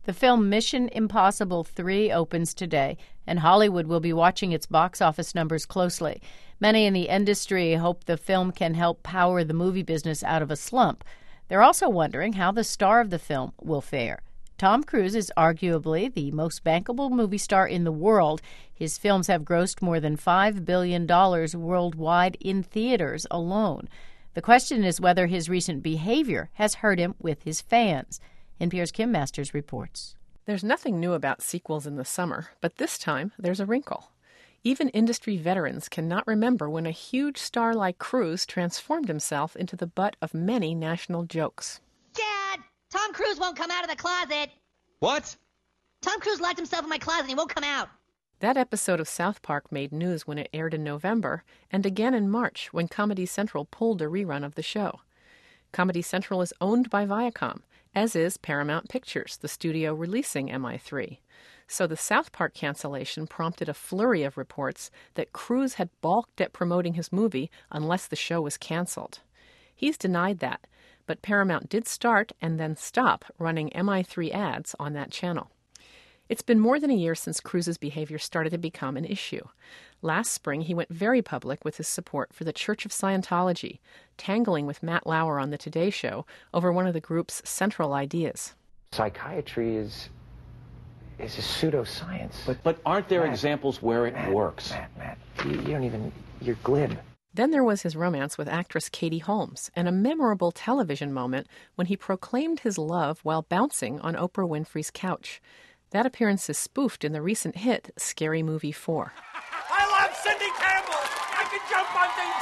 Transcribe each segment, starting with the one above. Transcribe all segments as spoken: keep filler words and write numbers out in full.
The film Mission Impossible three opens today, and Hollywood will be watching its box office numbers closely. Many in the industry hope the film can help power the movie business out of a slump. They're also wondering how the star of the film will fare. Tom Cruise is arguably the most bankable movie star in the world. His films have grossed more than five billion dollars worldwide in theaters alone. The question is whether his recent behavior has hurt him with his fans. N P R's Kim Masters reports. There's nothing new about sequels in the summer, but this time there's a wrinkle. Even industry veterans cannot remember when a huge star like Cruise transformed himself into the butt of many national jokes. Dad! Tom Cruise won't come out of the closet! What? Tom Cruise locked himself in my closet and he won't come out. That episode of South Park made news when it aired in November, and again in March when Comedy Central pulled a rerun of the show. Comedy Central is owned by Viacom, as is Paramount Pictures, the studio releasing M I three. So the South Park cancellation prompted a flurry of reports that Cruise had balked at promoting his movie unless the show was canceled. He's denied that, but Paramount did start and then stop running M I three ads on that channel. It's been more than a year since Cruise's behavior started to become an issue. Last spring, he went very public with his support for the Church of Scientology, tangling with Matt Lauer on The Today Show over one of the group's central ideas. Psychiatry is is a pseudoscience. But but aren't there Matt, examples where it Matt, works? Matt, Matt, you, you don't even, you're glib. Then there was his romance with actress Katie Holmes, and a memorable television moment when he proclaimed his love while bouncing on Oprah Winfrey's couch. That appearance is spoofed in the recent hit Scary Movie four. I love Cindy Campbell! I can jump on things!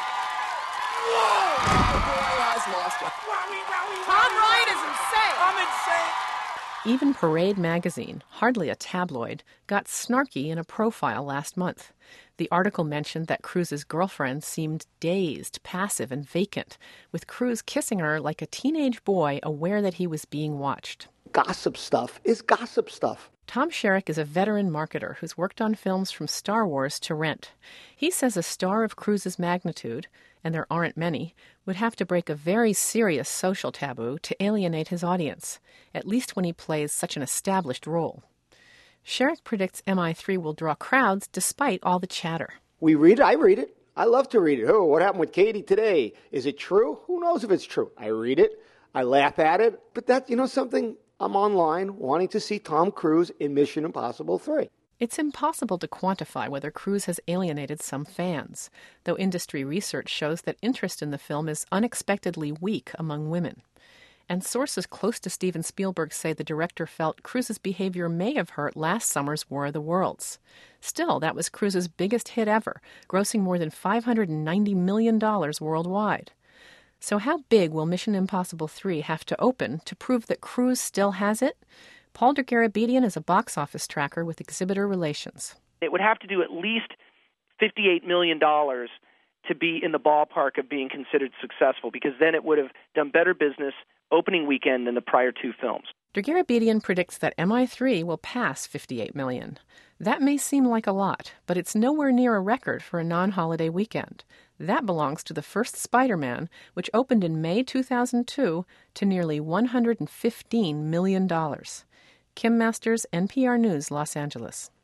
Whoa! The boy has lost it. Wowie, wowie, Tom wowie, Ryan wowie. is insane! I'm insane! Even Parade magazine, hardly a tabloid, got snarky in a profile last month. The article mentioned that Cruise's girlfriend seemed dazed, passive, and vacant, with Cruise kissing her like a teenage boy aware that he was being watched. Gossip stuff is gossip stuff. Tom Sherrick is a veteran marketer who's worked on films from Star Wars to Rent. He says a star of Cruise's magnitude, and there aren't many, would have to break a very serious social taboo to alienate his audience, at least when he plays such an established role. Sherrick predicts M I three will draw crowds despite all the chatter. We read it. I read it. I love to read it. Oh, what happened with Katie today? Is it true? Who knows if it's true? I read it. I laugh at it. But that, you know something? I'm online wanting to see Tom Cruise in Mission Impossible three. It's impossible to quantify whether Cruise has alienated some fans, though industry research shows that interest in the film is unexpectedly weak among women. And sources close to Steven Spielberg say the director felt Cruise's behavior may have hurt last summer's War of the Worlds. Still, that was Cruise's biggest hit ever, grossing more than five hundred ninety million dollars worldwide. So how big will Mission Impossible three have to open to prove that Cruise still has it? Paul Dergarabedian is a box office tracker with Exhibitor Relations. It would have to do at least fifty-eight million dollars to be in the ballpark of being considered successful, because then it would have done better business opening weekend than the prior two films. Dergarabedian predicts that M I three will pass fifty-eight million dollars. That may seem like a lot, but it's nowhere near a record for a non-holiday weekend. That belongs to the first Spider-Man, which opened in May two thousand two to nearly one hundred fifteen million dollars. Kim Masters, N P R News, Los Angeles.